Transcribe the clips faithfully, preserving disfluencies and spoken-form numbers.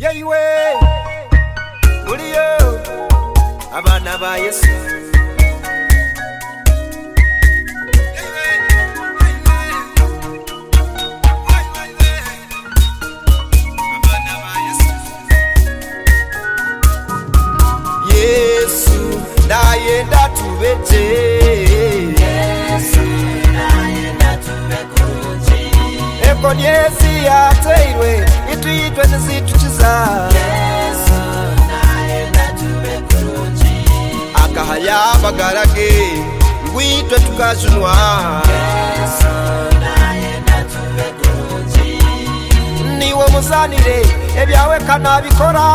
yewe uriyo abana ba Yesu Yesu nayenda tubete Yesu nayenda tube kurungi Eko nyesi yateirwe itwitwe nizitukiza Yesu nayenda tube kurungi Akahaya bagarage ngwitwe tukajunwa Yesu nayenda tube kurungi Niwe muzanire ebyawe kanabikora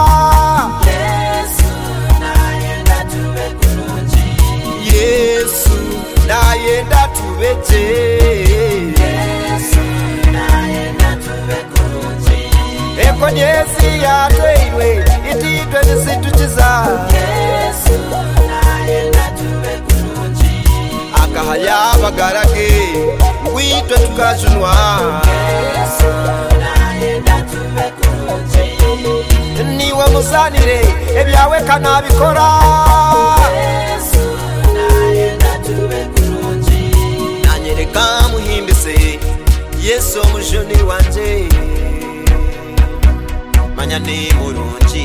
Yesu nayenda tubete Yesu nayenda tube kurungi Eko nyesi yateirwe ititwe nizitukiza Yesu nayenda tube kurungi Akahaya bagarage ngwitwe tukajunwa Yesu nayenda tube kurungi Niwe muzanire ebyawe kanabikora Nanyereka muhimbise Yesu omujoni wanje Manya ni murungi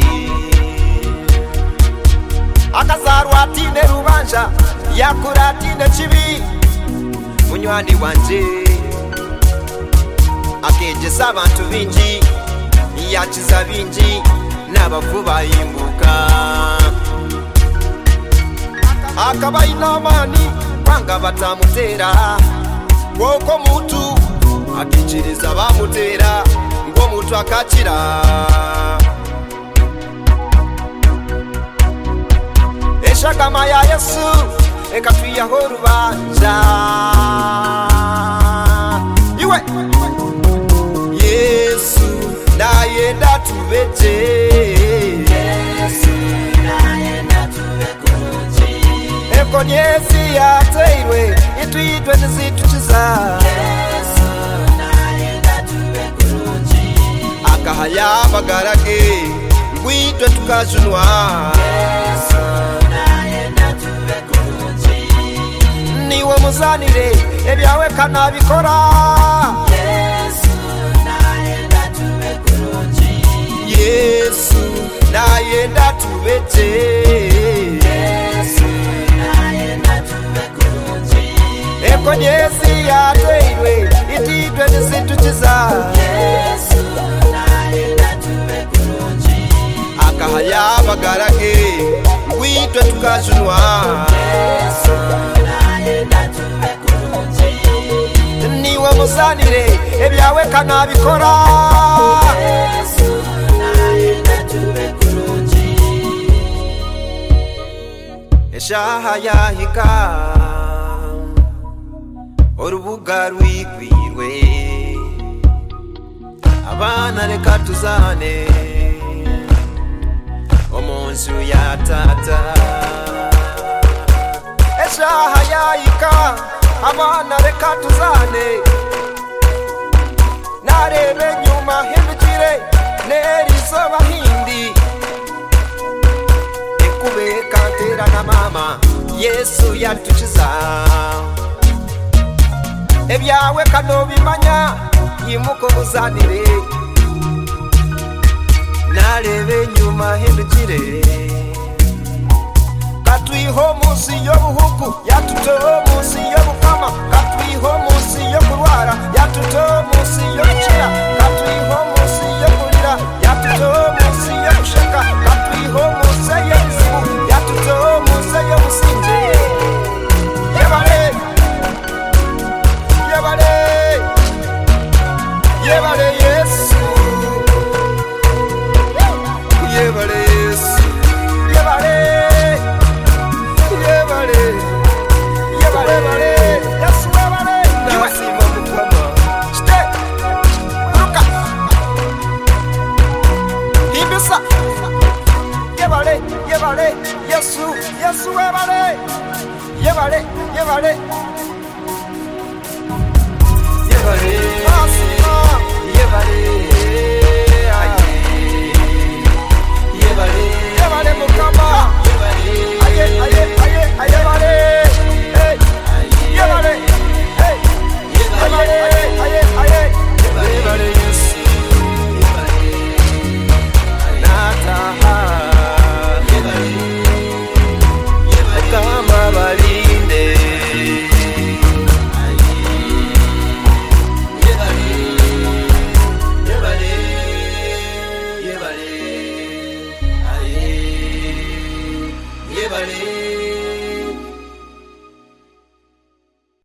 Akazarwa atine rubanja yakura atine kibi Munywani wanje akegesa abantu bingi yakiza bingi n'abafu bayimbuka Akabaye n'amani kwanga batamutera Woko mutu akikiriza bamutera ngo mutu akakira Eshagama ya Yesu ekatwiyaho rubanja Iwe Yesu nayenda tubete Yesu nayenda tube kurungi Eko nyesi yateirwe itwitwe nizitukiza Yesu nayenda tube kurungi Akahaya bagarage ngwitwe tukajunwa Yesu nayenda tube kurungi Niwe muzanire ebyawe kanabikora Yesu nayenda tube kurungi Yesu nayenda tubete Yesu nayenda tube kurungi Eko nyesi yateirwe ititwe nizitukiza Yesu nayenda tube kurungi Akahaya bagarage ngwitwe tukajunwa Yesu nayenda tube kurungi Niwe muzanire ebyawe kanabikora Yesu nayenda tube kurungi Eshaha yahika Orubuga rwigwirwe Abana reka tuzane Omunzu ya tata Eshaha yahika Abana reka tuzane Narebe nyuma hindukire Nerizo bahindi Ekube kantera na mama Yesu yatukiza Ebyawe kanobimanya Yimuko muzanire Narebe nyuma hindukire Katwiho musi y'obuhuku yatuto musi y'obukama Katwiho musi y'okurwara yatuto musi y'okukira Katwiho musi y'okurira yatuto musi y'okusheka Katwiho musi y'ebizibu yatuto musi y'obusinge Yebale Yebale Yebale Yesu Yebale Yesu Yebale Yebale Yebale Yebale Yesu yebale Nasima mukama Shite Ruka Hibisa Yebale Yebale Yesu Yesu yebale Yebale Yebale